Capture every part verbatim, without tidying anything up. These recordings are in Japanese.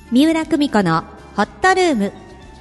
三浦久美子のホットルーム。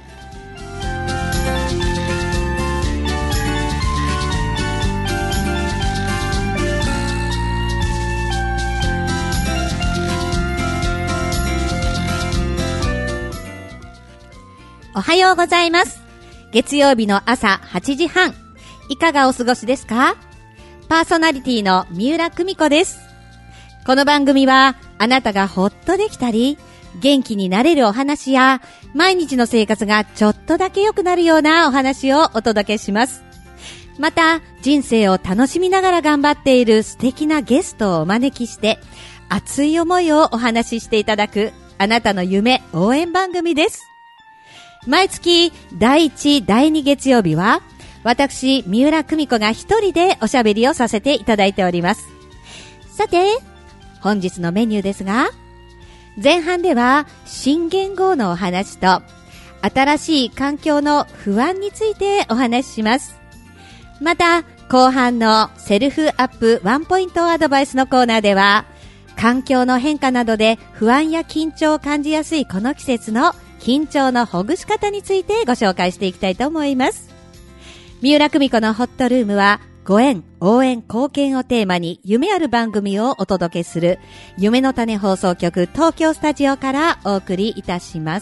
おはようございます。月曜日の朝はちじはん、いかがお過ごしですか？パーソナリティの三浦久美子です。この番組はあなたがほっとできたり元気になれるお話や毎日の生活がちょっとだけ良くなるようなお話をお届けします。また人生を楽しみながら頑張っている素敵なゲストをお招きして熱い思いをお話ししていただくあなたの夢応援番組です。毎月だいいち、だいに月曜日は私三浦久美子が一人でおしゃべりをさせていただいております。さて本日のメニューですが、前半では新元号のお話と新しい環境の不安についてお話しします。また後半のセルフアップワンポイントアドバイスのコーナーでは環境の変化などで不安や緊張を感じやすいこの季節の緊張のほぐし方についてご紹介していきたいと思います。三浦久美子のホットルームはご縁、応援、貢献をテーマに夢ある番組をお届けする夢の種放送局東京スタジオからお送りいたします。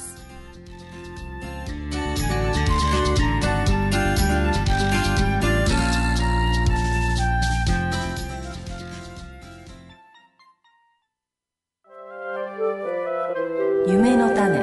夢の種。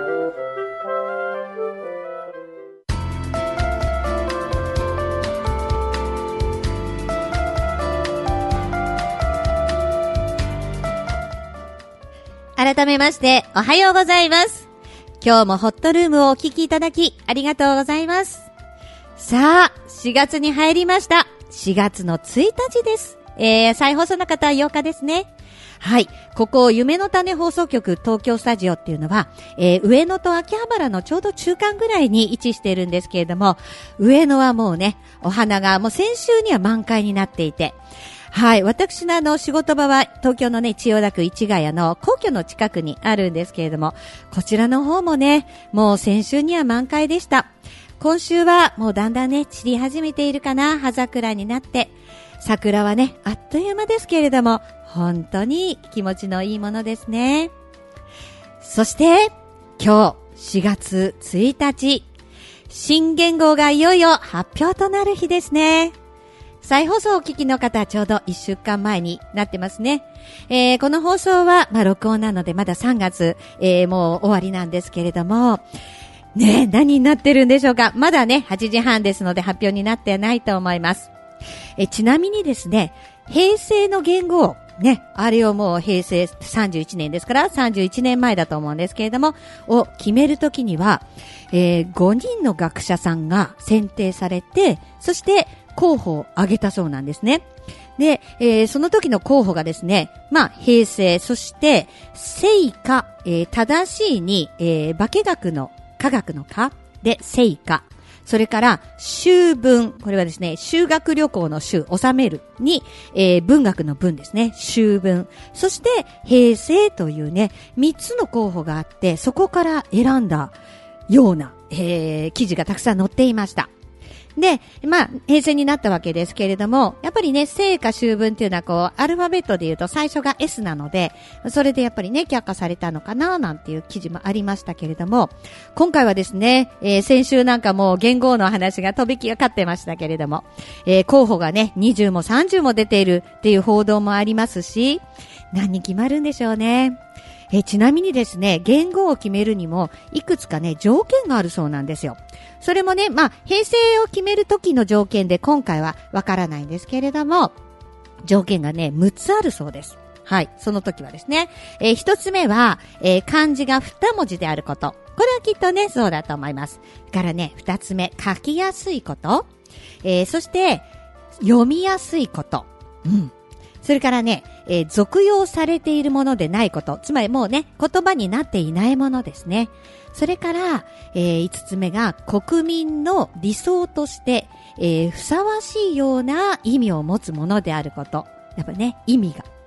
改めましておはようございます。今日もホットルームをお聞きいただきありがとうございます。さあしがつに入りました。しがつのついたちです。えー、再放送の方はようかですね。はい、ここ夢の種放送局東京スタジオっていうのは、えー、上野と秋葉原のちょうど中間ぐらいに位置しているんですけれども、上野はもうねお花がもう先週には満開になっていて、はい、私のあの仕事場は東京のね千代田区市ヶ谷の皇居の近くにあるんですけれども、こちらの方もねもう先週には満開でした。今週はもうだんだんね散り始めているかな、葉桜になって、桜はねあっという間ですけれども本当に気持ちのいいものですね。そして今日しがつついたち、新元号がいよいよ発表となる日ですね。再放送をお聞きの方はちょうどいっしゅうかんまえになってますね。えー、この放送はまあ録音なのでまださんがつ、えー、もう終わりなんですけれどもねえ、何になってるんでしょうか。まだねはちじはんですので発表になってないと思います。えちなみにですね、平成の元号ね、あれをもう平成さんじゅういちねんですからさんじゅういちねんまえだと思うんですけれどもを決めるときには、えー、ごにんの学者さんが選定されて、そして候補を挙げたそうなんですね。で、えー、その時の候補がですね、まあ平成、そして聖化、えー、正しいに、えー、化学の科学の科で聖化、それから修文、これはですね修学旅行の修、収めるに、えー、文学の文ですね、修文、そして平成というねみっつの候補があって、そこから選んだような、えー、記事がたくさん載っていました。で、まあ、平成になったわけですけれども、やっぱりね、聖化修文っていうのはこう、アルファベットで言うと最初が S なので、それでやっぱりね、却下されたのかな、なんていう記事もありましたけれども、今回はですね、えー、先週なんかもう元号の話が飛びきがかってましたけれども、えー、候補がね、にじゅうもさんじゅうも出ているっていう報道もありますし、何に決まるんでしょうね。えちなみにですね、元号を決めるにもいくつかね条件があるそうなんですよ。それもね、まあ平成を決める時の条件で今回はわからないんですけれども、条件がねむっつあるそうです。はい、その時はですね、えー、一つ目は、えー、漢字が二文字であること。これはきっとねそうだと思います。からね、二つ目、書きやすいこと、えー、そして読みやすいこと。うん。それからね、えー、俗用されているものでないこと。つまりもうね、言葉になっていないものですね。それから、えー、五つ目が国民の理想として、えー、ふさわしいような意味を持つものであること。やっぱね、意味が。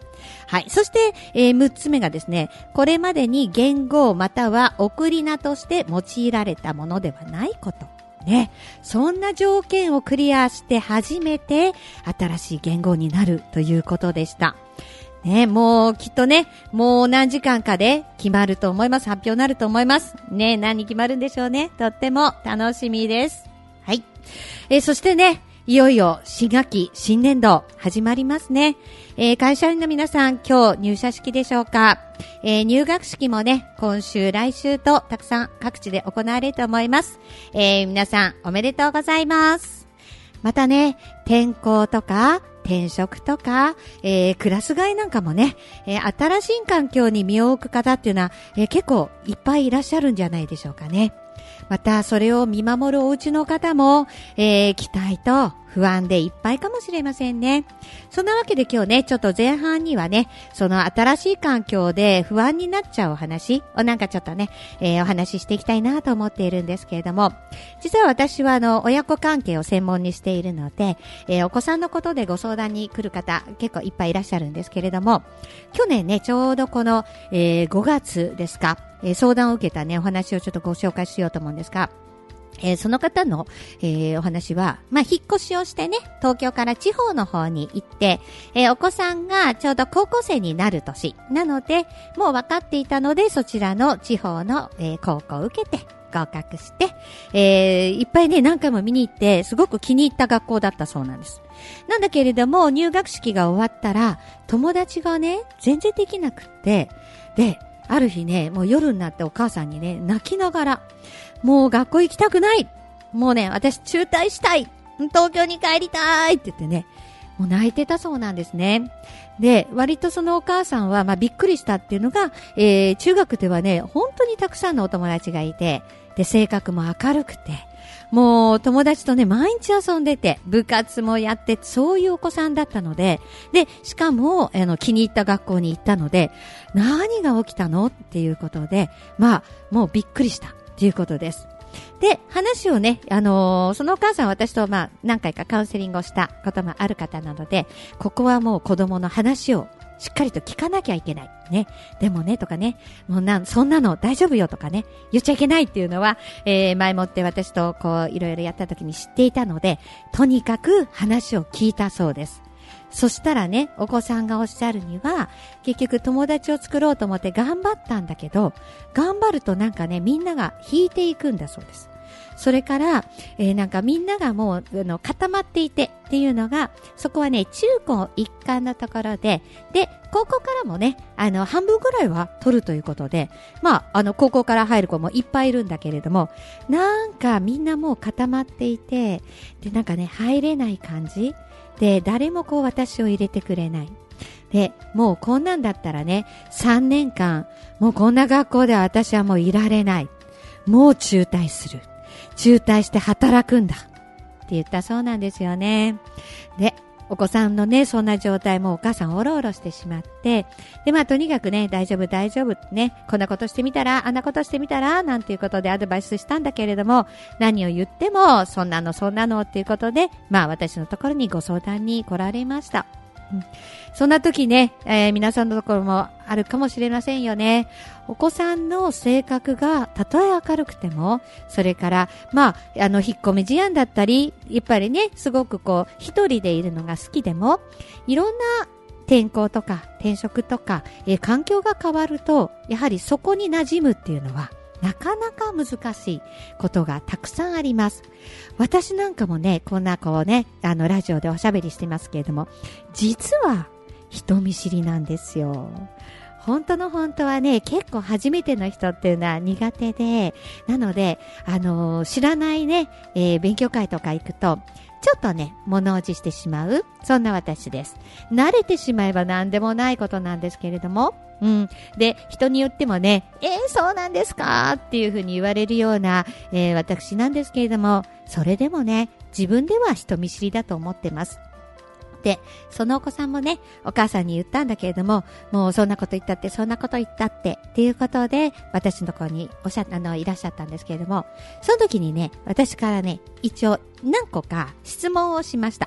はい。そして、えー、むっつめがですね、これまでに元号または送り名として用いられたものではないこと。ね。そんな条件をクリアして初めて新しい元号になるということでした。ね、もうきっとね、もう何時間かで決まると思います。発表になると思います。ね、何決まるんでしょうね。とっても楽しみです。はい。えー、そしてね、いよいよ新学期、新年度始まりますね。えー、会社員の皆さん、今日入社式でしょうか。えー、入学式もね、今週、来週とたくさん各地で行われると思います。えー、皆さんおめでとうございます。またね、転校とか、転職とか、えー、クラス替えなんかもね、えー、新しい環境に身を置く方っていうのは、えー、結構いっぱいいらっしゃるんじゃないでしょうかね。また、それを見守るお家の方も、えー、期待と不安でいっぱいかもしれませんね。そんなわけで今日ね、ちょっと前半にはね、その新しい環境で不安になっちゃうお話をなんかちょっとね、えー、お話ししていきたいなと思っているんですけれども、実は私はあの、親子関係を専門にしているので、えー、お子さんのことでご相談に来る方結構いっぱいいらっしゃるんですけれども、去年ね、ちょうどこの、えー、ごがつですか、えー、相談を受けたね、お話をちょっとご紹介しようと思うんですが、えー、その方の、えー、お話は、まあ、引っ越しをしてね、東京から地方の方に行って、えー、お子さんがちょうど高校生になる年なので、もう分かっていたので、そちらの地方の、えー、高校を受けて、合格して、えー、いっぱいね、何回も見に行って、すごく気に入った学校だったそうなんです。なんだけれども、入学式が終わったら、友達がね、全然できなくって、で、ある日ね、もう夜になってお母さんにね、泣きながら、もう学校行きたくない、もうね、私中退したい、東京に帰りたいって言ってね、もう泣いてたそうなんですね。で、割とそのお母さんは、まあびっくりしたっていうのが、えー、中学ではね、本当にたくさんのお友達がいて、で、性格も明るくて、もう友達とね、毎日遊んでて、部活もやって、そういうお子さんだったので、で、しかも、あの、気に入った学校に行ったので、何が起きたのっていうことで、まあ、もうびっくりしたっていうことです。で、話をね、あのー、そのお母さんは私とまあ何回かカウンセリングをしたこともある方なので、ここはもう子供の話をしっかりと聞かなきゃいけない。ね。でもね、とかね、もうなん、そんなの大丈夫よとかね、言っちゃいけないっていうのは、えー、前もって私とこう、いろいろやった時に知っていたので、とにかく話を聞いたそうです。そしたらね、お子さんがおっしゃるには、結局友達を作ろうと思って頑張ったんだけど、頑張るとなんかね、みんなが引いていくんだそうです。それから、えー、なんかみんながもう、あの、固まっていてっていうのが、そこはね、中高一貫のところで、で、高校からもね、あの、半分ぐらいは取るということで、まあ、あの、高校から入る子もいっぱいいるんだけれども、なんかみんなもう固まっていて、で、なんかね、入れない感じで、誰もこう私を入れてくれない。で、もうこんなんだったらね、さんねんかん、もうこんな学校では私はもういられない。もう中退する。中退して働くんだ。って言ったそうなんですよね。で、お子さんのね、そんな状態もお母さんおろおろしてしまって、で、まあとにかくね、大丈夫大丈夫ね、こんなことしてみたら、あんなことしてみたら、なんていうことでアドバイスしたんだけれども、何を言っても、そんなのそんなのっていうことで、まあ私のところにご相談に来られました。うん、そんな時ね、えー、皆さんのところもあるかもしれませんよね。お子さんの性格がたとえ明るくても、それからまああの引っ込み思案だったり、やっぱりねすごくこう一人でいるのが好きでも、いろんな転校とか転職とか、えー、環境が変わると、やはりそこに馴染むっていうのはなかなか難しいことがたくさんあります。私なんかもね、こんなこうね、あのラジオでおしゃべりしてますけれども、実は人見知りなんですよ。本当の本当はね、結構初めての人っていうのは苦手で、なので、あのー、知らないね、えー、勉強会とか行くと、ちょっとね、物おじしてしまう。そんな私です。慣れてしまえば何でもないことなんですけれども、うん。で、人によってもね、えー、そうなんですかっていうふうに言われるような、えー、私なんですけれども、それでもね、自分では人見知りだと思ってます。で、そのお子さんもね、お母さんに言ったんだけれども、もうそんなこと言ったって、そんなこと言ったって、っていうことで、私のところにおっしゃ、あの、いらっしゃったんですけれども、その時にね、私からね、一応何個か質問をしました。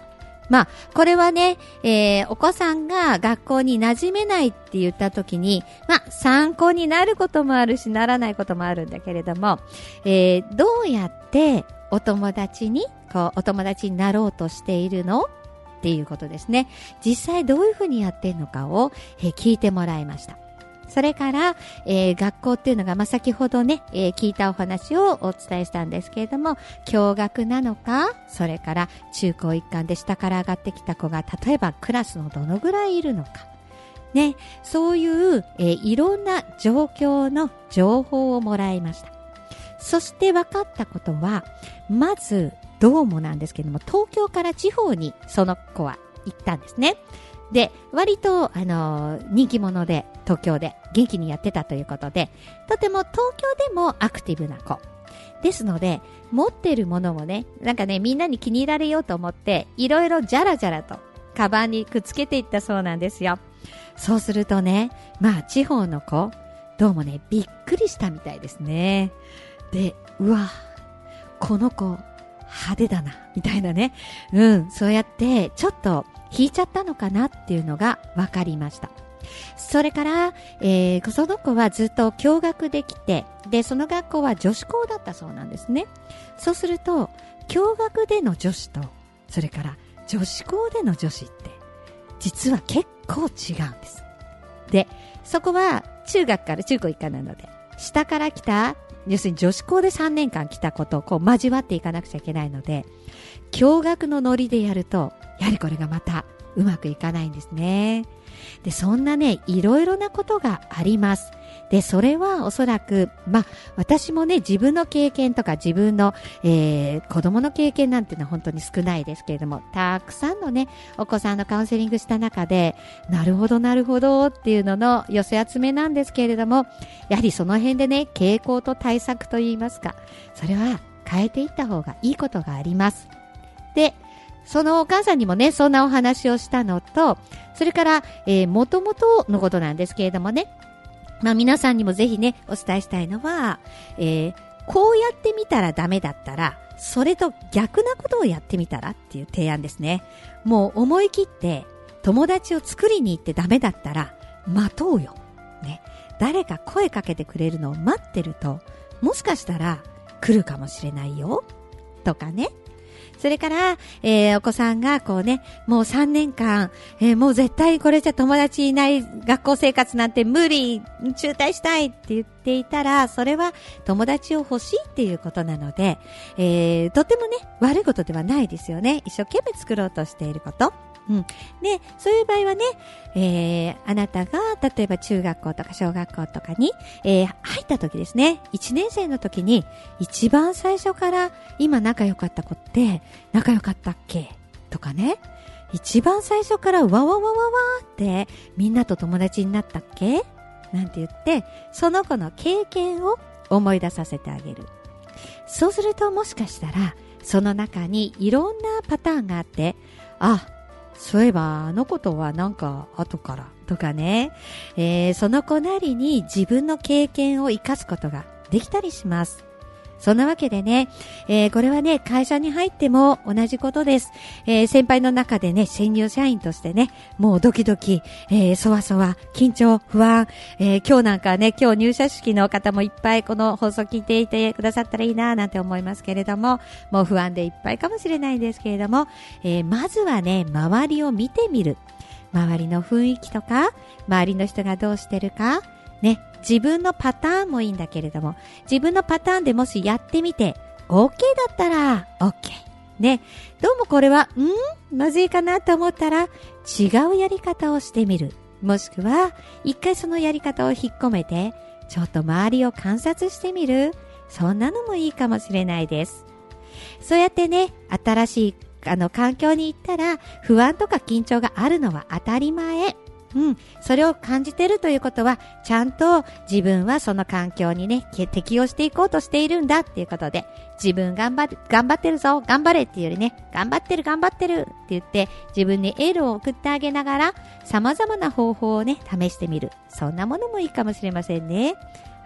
まあ、これはね、えー、お子さんが学校に馴染めないって言った時に、まあ、参考になることもあるし、ならないこともあるんだけれども、えー、どうやってお友達に、こう、お友達になろうとしているのっていうことですね。実際どういうふうにやってんのかを、えー、聞いてもらいました。それから、えー、学校っていうのが、まあ、先ほどね、えー、聞いたお話をお伝えしたんですけれども、共学なのか、それから中高一貫で下から上がってきた子が、例えばクラスのどのぐらいいるのか、ね、そういう、えー、いろんな状況の情報をもらいました。そして分かったことは、まず、どうもなんですけれども、東京から地方にその子は行ったんですね。で、割と、あのー、人気者で、東京で元気にやってたということで、とても東京でもアクティブな子。ですので、持ってるものもね、なんかね、みんなに気に入られようと思って、いろいろじゃらじゃらと、カバンにくっつけていったそうなんですよ。そうするとね、まあ、地方の子、どうもね、びっくりしたみたいですね。で、うわ、この子、派手だな、みたいなね。うん、そうやって、ちょっと、引いちゃったのかなっていうのが分かりました。それから、えー、その子はずっと共学できて、で、その学校は女子校だったそうなんですね。そうすると、共学での女子と、それから女子校での女子って、実は結構違うんです。で、そこは中学から中高一貫なので、下から来た、要するに女子校でさんねんかん来た子とこう交わっていかなくちゃいけないので、共学のノリでやると、やはりこれがまたうまくいかないんですね。で、そんなね、いろいろなことがあります。で、それはおそらく、まあ、私もね、自分の経験とか自分の、えー、子供の経験なんていうのは本当に少ないですけれども、たくさんのね、お子さんのカウンセリングした中で、なるほどなるほどっていうのの寄せ集めなんですけれども、やはりその辺でね、傾向と対策といいますか、それは変えていった方がいいことがあります。で、そのお母さんにもね、そんなお話をしたのと、それから、えー、もともとのことなんですけれどもね、まあ皆さんにもぜひね、お伝えしたいのは、えー、こうやってみたらダメだったら、それと逆なことをやってみたらっていう提案ですね。もう思い切って友達を作りに行ってダメだったら、待とうよ。ね。誰か声かけてくれるのを待ってると、もしかしたら来るかもしれないよ。とかね。それから、えー、お子さんがこうね、もうさんねんかん、えー、もう絶対これじゃ友達いない学校生活なんて無理、中退したいって言っていたら、それは友達を欲しいっていうことなので、えー、とてもね、悪いことではないですよね。一生懸命作ろうとしていること。うん。で、そういう場合はね、えー、あなたが、例えば中学校とか小学校とかに、えー、入った時ですね、いちねん生の時に、一番最初から今仲良かった子って、仲良かったっけとかね、一番最初からわわわわわって、みんなと友達になったっけなんて言って、その子の経験を思い出させてあげる。そうするともしかしたら、その中にいろんなパターンがあって、あ、そういえばあのことはなんか後からとかね、えー、その子なりに自分の経験を生かすことができたりします。そんなわけでね、えー、これはね、会社に入っても同じことです。えー、先輩の中でね、新入社員としてね、もうドキドキ、えー、そわそわ、緊張、不安、えー、今日なんかね、今日入社式の方もいっぱいこの放送聞いていてくださったらいいななんて思いますけれども、もう不安でいっぱいかもしれないんですけれども、えー、まずはね、周りを見てみる。周りの雰囲気とか、周りの人がどうしてるか、ね、自分のパターンもいいんだけれども、自分のパターンでもしやってみて、OK だったら OK。ね、どうもこれは、んまずいかなと思ったら、違うやり方をしてみる。もしくは、一回そのやり方を引っ込めて、ちょっと周りを観察してみる。そんなのもいいかもしれないです。そうやってね、新しいあの環境に行ったら、不安とか緊張があるのは当たり前。うん。それを感じてるということは、ちゃんと自分はその環境にね、適応していこうとしているんだっていうことで、自分頑張る、頑張ってるぞ、頑張れっていうよりね、頑張ってる、頑張ってるって言って、自分にエールを送ってあげながら、様々な方法をね、試してみる。そんなものもいいかもしれませんね。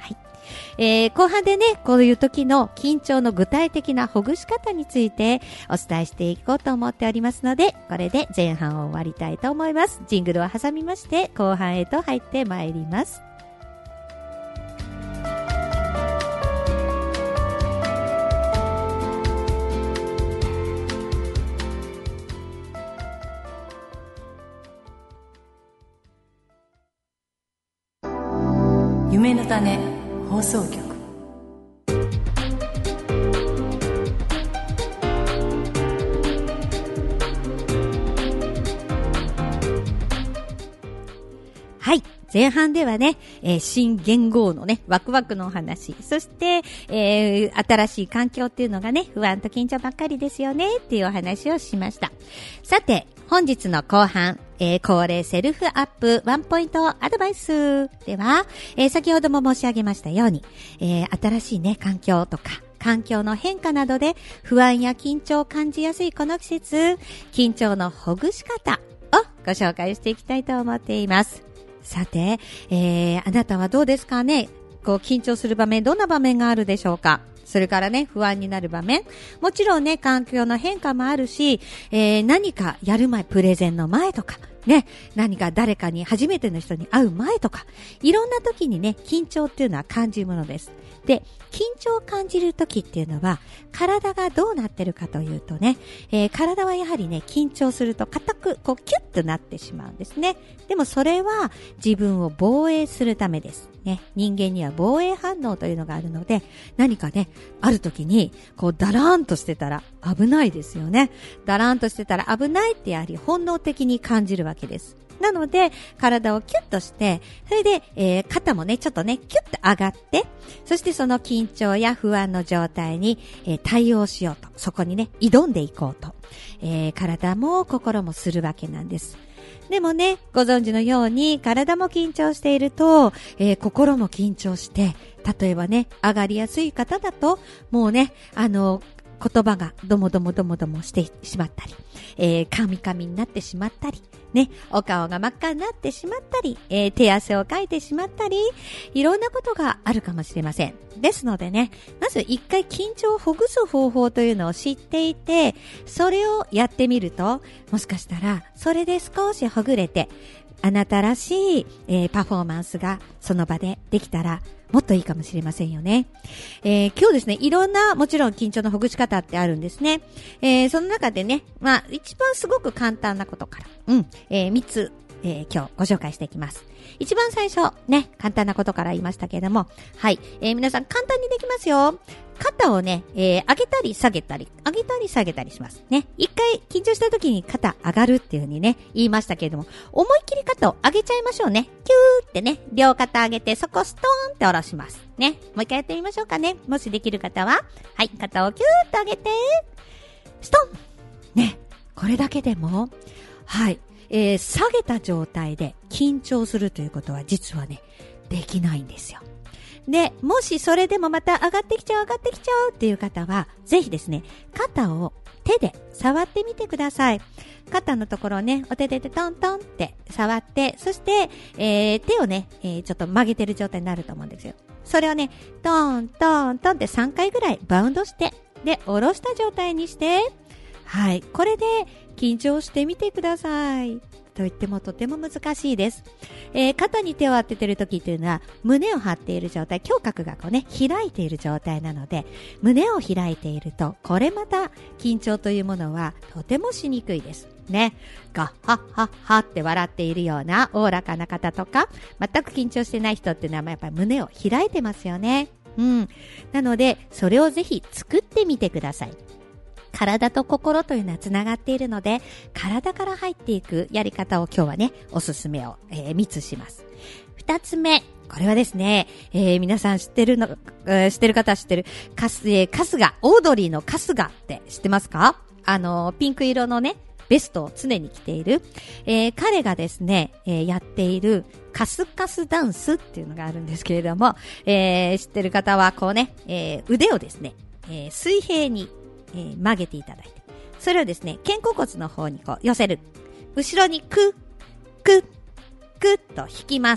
はい。えー、後半でね、こういう時の緊張の具体的なほぐし方についてお伝えしていこうと思っておりますので、これで前半を終わりたいと思います。ジングルを挟みまして、後半へと入ってまいります。 夢の種放送局。 はい。前半ではね、えー、新元号のね、ワクワクのお話、そして、えー、新しい環境っていうのがね、不安と緊張ばっかりですよね、っていうお話をしました。さて、本日の後半、えー、恒例セルフアップワンポイントアドバイスでは、えー、先ほども申し上げましたように、えー、新しいね、環境とか、環境の変化などで不安や緊張を感じやすいこの季節、緊張のほぐし方をご紹介していきたいと思っています。さて、えー、あなたはどうですかね？こう緊張する場面、どんな場面があるでしょうか？それからね、不安になる場面。もちろんね、環境の変化もあるし、えー、何かやる前、プレゼンの前とか、ね、何か誰かに初めての人に会う前とか、いろんな時にね、緊張っていうのは感じるものです。で、緊張を感じる時っていうのは、体がどうなってるかというとね、えー、体はやはりね、緊張すると硬く、こう、キュッとなってしまうんですね。でもそれは自分を防衛するためです。ね、人間には防衛反応というのがあるので、何かね、ある時に、こう、だらーんとしてたら危ないですよね。だらーんとしてたら危ないってやはり本能的に感じるわけです。なので、体をキュッとして、それで、えー、肩もね、ちょっとね、キュッと上がって、そしてその緊張や不安の状態に、えー、対応しようと、そこにね、挑んでいこうと、えー、体も心もするわけなんです。でもね、ご存知のように、体も緊張していると、えー、心も緊張して、例えばね、上がりやすい方だと、もうね、あの、言葉がどもどもどもどもしてしまったり、えー、カミカミになってしまったり、ね、お顔が真っ赤になってしまったり、えー、手汗をかいてしまったり、いろんなことがあるかもしれません。ですのでね、まず一回緊張をほぐす方法というのを知っていて、それをやってみると、もしかしたら、それで少しほぐれて、あなたらしい、えー、パフォーマンスがその場でできたら、もっといいかもしれませんよね。えー、今日ですね、いろんな、もちろん緊張のほぐし方ってあるんですね。えー、その中でね、まあ、一番すごく簡単なことから、うん、えー、三つ、えー、今日ご紹介していきます。一番最初、ね、簡単なことから言いましたけれども、はい、えー、皆さん簡単にできますよ。肩をね、えー、上げたり下げたり、上げたり下げたりします。ね。一回緊張した時に肩上がるっていう風にね、言いましたけれども、思いっきり肩を上げちゃいましょうね。キューってね、両肩上げて、そこストーンって下ろします。ね。もう一回やってみましょうかね。もしできる方は、はい、肩をキューっと上げて、ストンね。これだけでも、はい、えー、下げた状態で緊張するということは実はね、できないんですよ。で、もしそれでもまた上がってきちゃう上がってきちゃうっていう方は、ぜひですね、肩を手で触ってみてください。肩のところをね、お手でトントンって触って、そして、えー、手をね、えー、ちょっと曲げてる状態になると思うんですよ。それをね、トントントンってさんかいぐらいバウンドして、で、下ろした状態にして、はい、これで緊張してみてください。と言ってもとても難しいです。えー、肩に手を当てている時というのは胸を張っている状態、胸郭がこうね、開いている状態なので、胸を開いていると、これまた緊張というものはとてもしにくいです。ね。ガッハッハッハって笑っているようなおおらかな方とか、全く緊張してない人っていうのはやっぱり胸を開いてますよね。うん。なので、それをぜひ作ってみてください。体と心というのはつながっているので、体から入っていくやり方を今日はね、おすすめを、えー、みっつします。二つ目、これはですね、えー、皆さん知ってるの、えー、知ってる方は知ってる、かす、えー、春日、オードリーの春日って知ってますか？あの、ピンク色のね、ベストを常に着ている、えー、彼がですね、えー、やっているカスカスダンスっていうのがあるんですけれども、えー、知ってる方はこうね、えー、腕をですね、えー、水平にえー、曲げていただいて、それをですね、肩甲骨の方にこう寄せる。後ろにクッ、クッ、クッと引きます。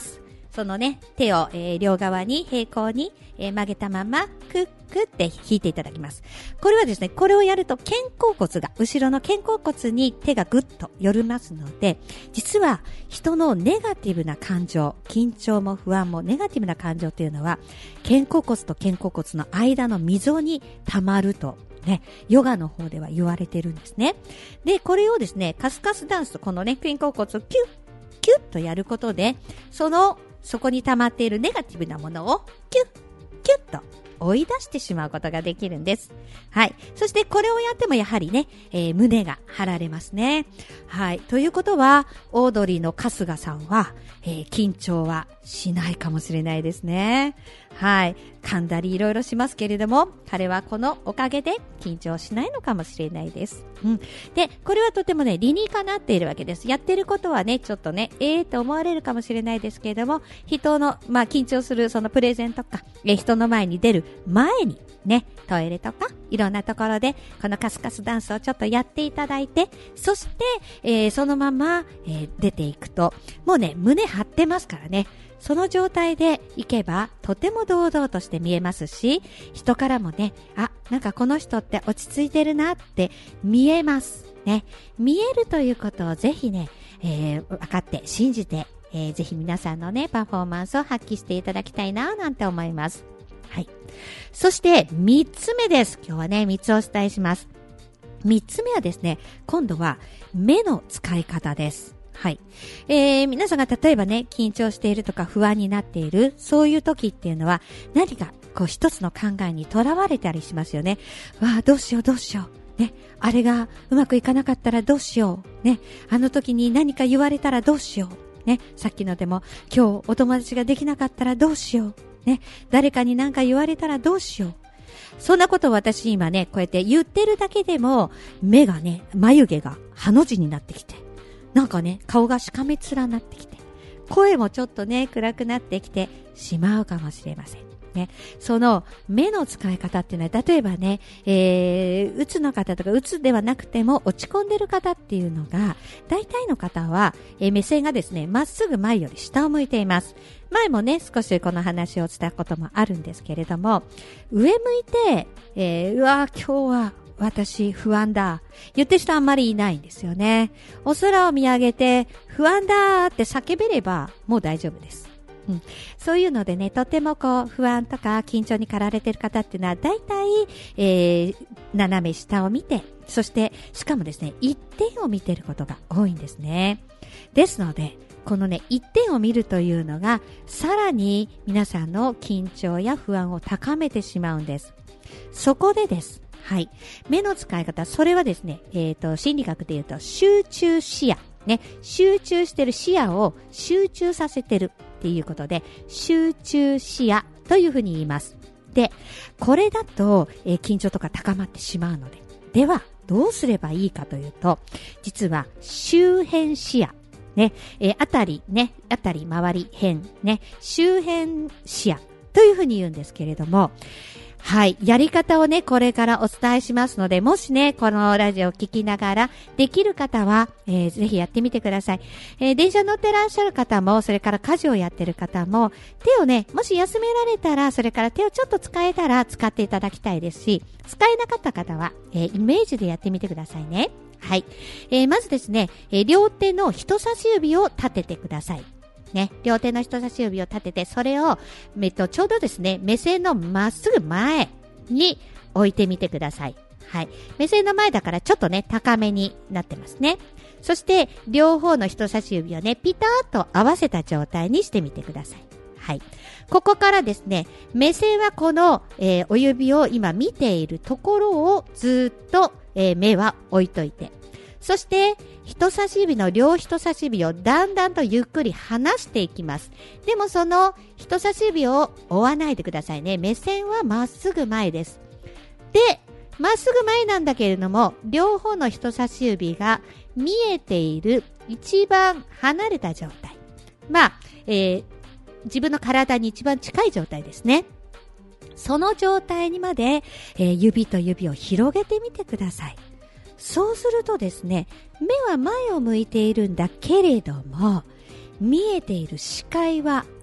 そのね、手を、えー、両側に平行に、えー、曲げたまま、クックって引いていただきます。これはですね、これをやると肩甲骨が、後ろの肩甲骨に手がぐっと寄りますので、実は人のネガティブな感情、緊張も不安もネガティブな感情っていうのは、肩甲骨と肩甲骨の間の溝に溜まると、ね、ヨガの方では言われてるんですね。で、これをですね、カスカスダンスとこのね、肩甲骨をキュッ、キュッとやることで、その、そこに溜まっているネガティブなものをキュッ、キュッと追い出してしまうことができるんです。はい。そしてこれをやってもやはりね、えー、胸が張られますね。はい。ということは、オードリーの春日さんは、えー、緊張はしないかもしれないですね。はい。噛んだりいろいろしますけれども、彼はこのおかげで緊張しないのかもしれないです。うん。で、これはとてもね、理にかなっているわけです。やってることはね、ちょっとね、えーと思われるかもしれないですけれども、人の、まあ、緊張するそのプレゼンとか、えー、人の前に出る前に、ね、トイレとか、いろんなところで、このカスカスダンスをちょっとやっていただいて、そして、えー、そのまま、えー、出ていくと、もうね、胸張ってますからね。その状態でいけば、とても堂々として見えますし、人からもね、あ、なんかこの人って落ち着いてるなって見えます。ね。見えるということをぜひね、えー、分かって、信じて、えー、ぜひ皆さんのね、パフォーマンスを発揮していただきたいな、なんて思います。はい。そして、三つ目です。今日はね、三つお伝えします。三つ目はですね、今度は目の使い方です。はい。えー、皆さんが例えばね、緊張しているとか不安になっている、そういう時っていうのは、何かこう一つの考えにとらわれたりしますよね。わあ、どうしようどうしよう。ね。あれがうまくいかなかったらどうしよう。ね。あの時に何か言われたらどうしよう。ね。さっきのでも、今日お友達ができなかったらどうしよう。ね。誰かに何か言われたらどうしよう。そんなことを私今ね、こうやって言ってるだけでも、目がね、眉毛がハの字になってきて、なんかね、顔がしかめっ面になってきて、声もちょっとね、暗くなってきてしまうかもしれません。ね、その目の使い方っていうのは、例えばね、えー、うつの方とか、うつではなくても落ち込んでる方っていうのが、大体の方は、えー、目線がですね、まっすぐ前より下を向いています。前もね、少しこの話をしたこともあるんですけれども、上向いて、えー、うわー、今日は私不安だ。言ってる人あんまりいないんですよね。お空を見上げて、不安だって叫べれば、もう大丈夫です。うん、そういうのでね、とてもこう不安とか緊張に駆られている方っていうのは大体、えー、斜め下を見て、そしてしかもですね、一点を見ていることが多いんですね。ですので、このね、一点を見るというのがさらに皆さんの緊張や不安を高めてしまうんです。そこでです。はい。目の使い方、それはですね、えっと、心理学で言うと集中視野。ね、集中してる視野を集中させてるっていうことで、集中視野というふうに言います。で、これだと、えー、緊張とか高まってしまうので、では、どうすればいいかというと、実は周辺視野。ね、えー、あたり、ね、あたり、周り、辺、ね、周辺視野というふうに言うんですけれども、はい。やり方をね、これからお伝えしますので、もしね、このラジオを聞きながら、できる方は、えー、ぜひやってみてください。えー、電車乗ってらっしゃる方も、それから家事をやってる方も、手をね、もし休められたら、それから手をちょっと使えたら、使っていただきたいですし、使えなかった方は、えー、イメージでやってみてくださいね。はい。えー、まずですね、えー、両手の人差し指を立ててください。ね、両手の人差し指を立てて、それを、えっと、ちょうどですね、目線のまっすぐ前に置いてみてください。はい。目線の前だからちょっとね、高めになってますね。そして、両方の人差し指をね、ピタッと合わせた状態にしてみてください。はい。ここからですね、目線はこの、えー、お指を今見ているところをずっと、えー、目は置いといて、そして、人差し指の両人差し指をだんだんとゆっくり離していきます。でもその人差し指を追わないでくださいね。目線はまっすぐ前です。で、まっすぐ前なんだけれども、両方の人差し指が見えている一番離れた状態。まあ、えー、自分の体に一番近い状態ですね。その状態にまで、えー、指と指を広げてみてください。そうするとですね、目は前を向いているんだけれども、見えている視界は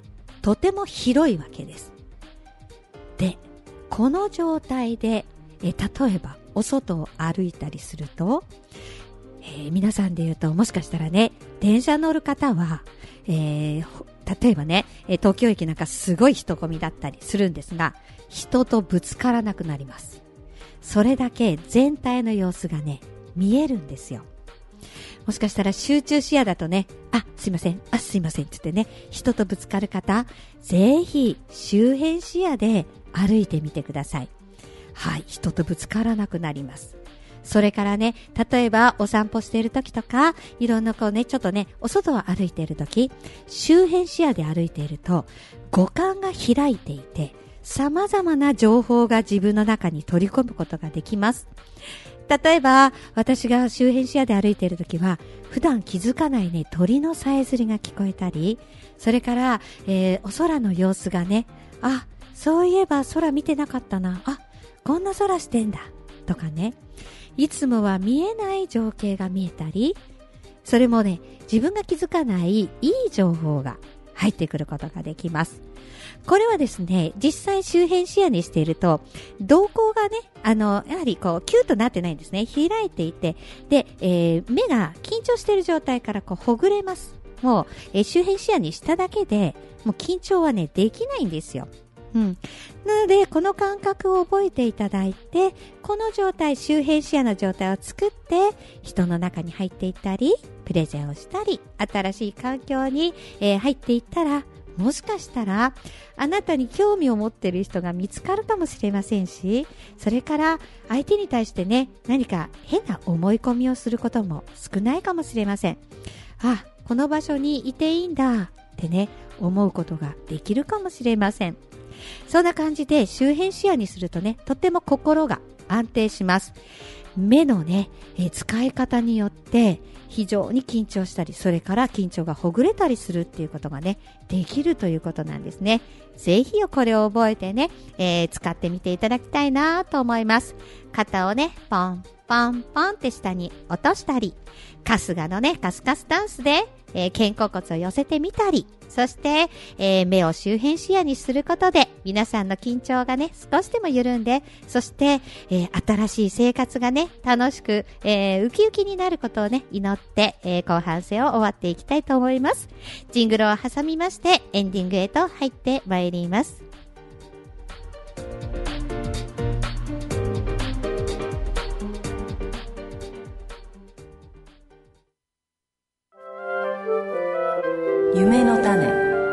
とても広いわけです。で、この状態で、え例えばお外を歩いたりすると、えー、皆さんで言うともしかしたらね、電車乗る方は、えー、例えばね、東京駅なんかすごい人混みだったりするんですが、人とぶつからなくなります。それだけ全体の様子がね、見えるんですよ。もしかしたら集中視野だとね、あ、すいません、あ、すいませんって言ってね、人とぶつかる方、ぜひ周辺視野で歩いてみてください。はい、人とぶつからなくなります。それからね、例えばお散歩している時とか、いろんなこうね、ちょっとね、お外を歩いている時、周辺視野で歩いていると、五感が開いていて、様々な情報が自分の中に取り込むことができます。例えば、私が周辺視野で歩いている時は、普段気づかないね、鳥のさえずりが聞こえたり、それから、えー、お空の様子がね、あ、そういえば空見てなかったな、あ、こんな空してんだ、とかね、いつもは見えない情景が見えたり、それもね、自分が気づかないいい情報が入ってくることができます。これはですね、実際周辺視野にしていると、瞳孔がね、あの、やはりこう、キュッとなってないんですね。開いていて、で、えー、目が緊張している状態からこう、ほぐれます。もう、えー、周辺視野にしただけで、もう緊張はね、できないんですよ。うん。なので、この感覚を覚えていただいて、この状態、周辺視野の状態を作って、人の中に入っていったり、プレゼンをしたり、新しい環境に、えー、入っていったら、もしかしたら、あなたに興味を持っている人が見つかるかもしれませんし、それから相手に対してね、何か変な思い込みをすることも少ないかもしれません。あ、この場所にいていいんだってね、思うことができるかもしれません。そんな感じで周辺視野にするとね、とっても心が安定します。目のね、えー、使い方によって非常に緊張したり、それから緊張がほぐれたりするっていうことがね、できるということなんですね。ぜひこれを覚えてね、えー、使ってみていただきたいなと思います。肩をね、ポンポンポンって下に落としたり、春日のね、カスカスダンスで、えー、肩甲骨を寄せてみたり、そして、えー、目を周辺視野にすることで、皆さんの緊張がね、少しでも緩んで、そして、えー、新しい生活がね、楽しく、えー、ウキウキになることをね、祈って、えー、後半戦を終わっていきたいと思います。ジングルを挟みまして、エンディングへと入ってまいります。 夢の種。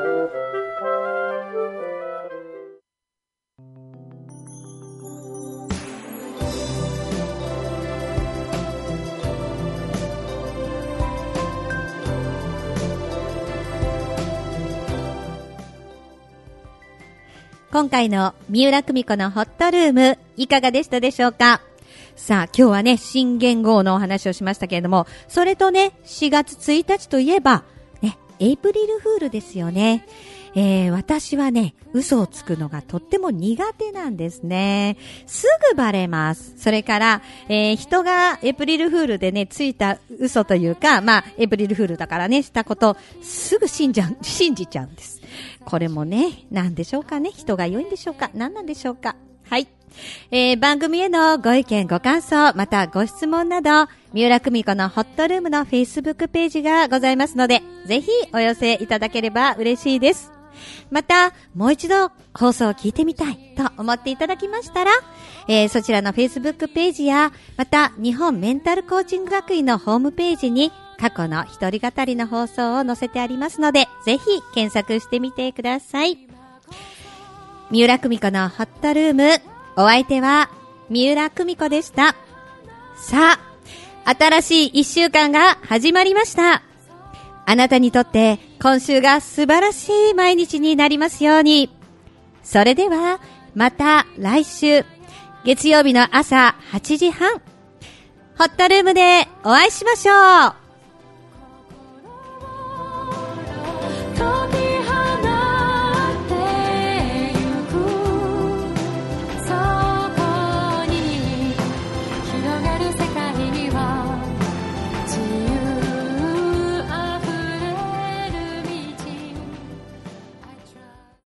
今回の三浦久美子のホットルーム、いかがでしたでしょうか？さあ、今日はね、新元号のお話をしましたけれども、それとね、しがつついたちといえば、ね、エイプリルフールですよね。えー、私はね、嘘をつくのがとっても苦手なんですね。すぐバレます。それから、えー、人がエイプリルフールでね、ついた嘘というか、まあ、エイプリルフールだからね、したこと、すぐ信じゃ、信じちゃうんです。これもね、なんでしょうかね。人が良いんでしょうか？何なんでしょうか？はい。えー、番組へのご意見、ご感想、またご質問など、三浦久美子のホットルームの Facebook ページがございますので、ぜひお寄せいただければ嬉しいです。また、もう一度放送を聞いてみたいと思っていただきましたら、えー、そちらの Facebook ページや、また日本メンタルコーチング学院のホームページに過去の一人語りの放送を載せてありますので、ぜひ検索してみてください。三浦久美子のホットルーム、お相手は三浦久美子でした。さあ、新しい一週間が始まりました。あなたにとって今週が素晴らしい毎日になりますように。それではまた来週月曜日の朝はちじはん、ホットルームでお会いしましょう。